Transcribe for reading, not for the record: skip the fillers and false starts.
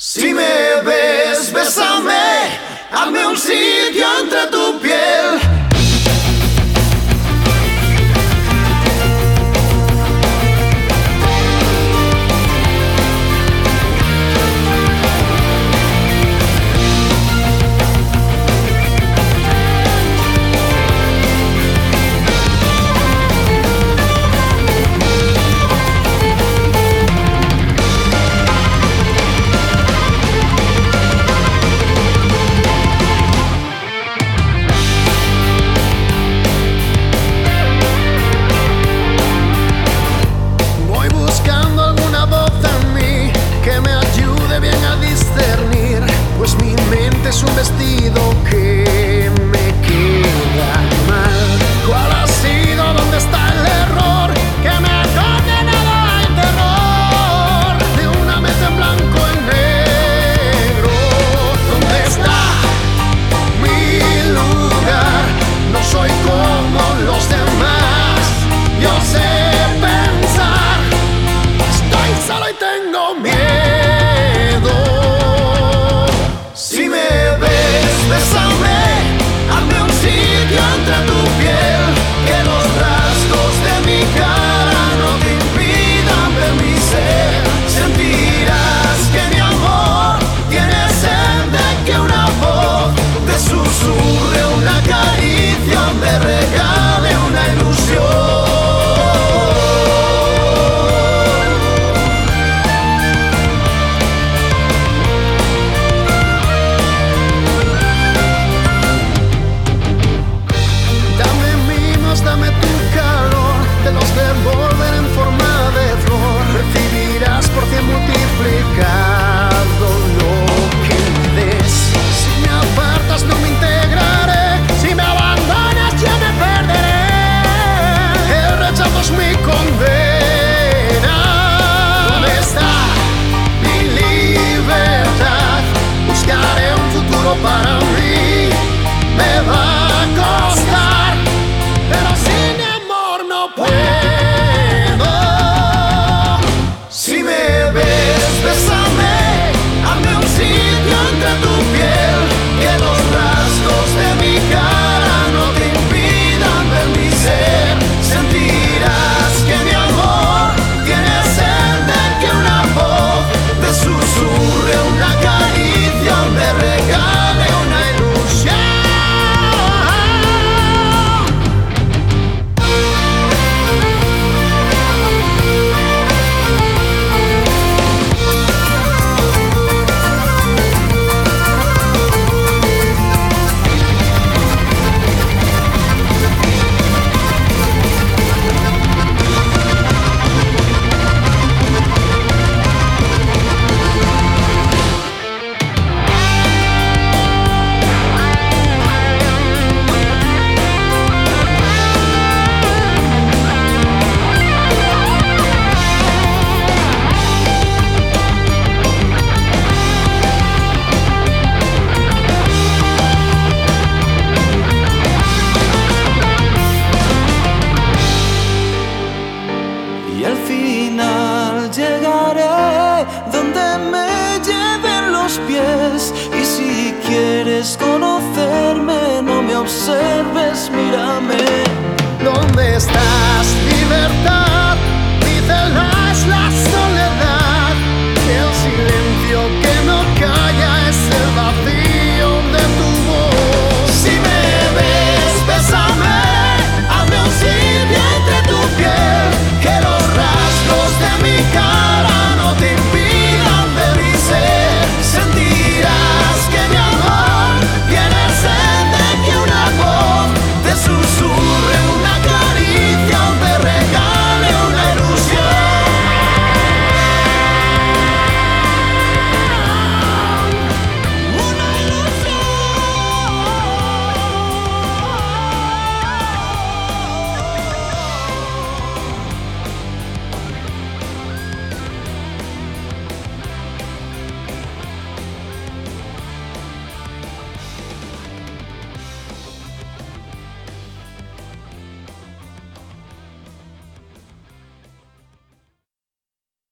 Si me ves, bésame, hazme un sitio entre tu piel. Pues mi mente es un vestido que me queda mal. ¿Cuál ha sido? ¿Dónde está el error que me ha condenado al terror de una mente en blanco y negro? ¿Dónde está mi lugar? No soy como los demás. Yo sé pensar. Estoy solo y tengo miedo. Bésame, hazme un sitio entre tu piel, que los rasgos de mi cara no te impidan ver mi ser. Sentirás que mi amor tiene sed de que una voz te susurre una caricia, me regale una ilusión. Dame tu calor, de los devolver en forma de flor. Recibirás por 100 multiplicado lo que me des. Si me apartas no me integraré, si me abandonas ya me perderé. El rechazo es mi condena. ¿Dónde está mi libertad? Buscaré un futuro para mí. Me va a costar, pero sin mi amor no puedo. Si me ves, bésame, hazme un sitio entre tu piel, que los rasgos de mi cara no te impidan ver mi ser. Sentirás que mi amor tiene sed de que una voz te susurre una caricia, me regale una ilusión. Y al final llegaré donde me lleven los pies. Y si quieres conocerme, no me observes, mírame. ¿Dónde está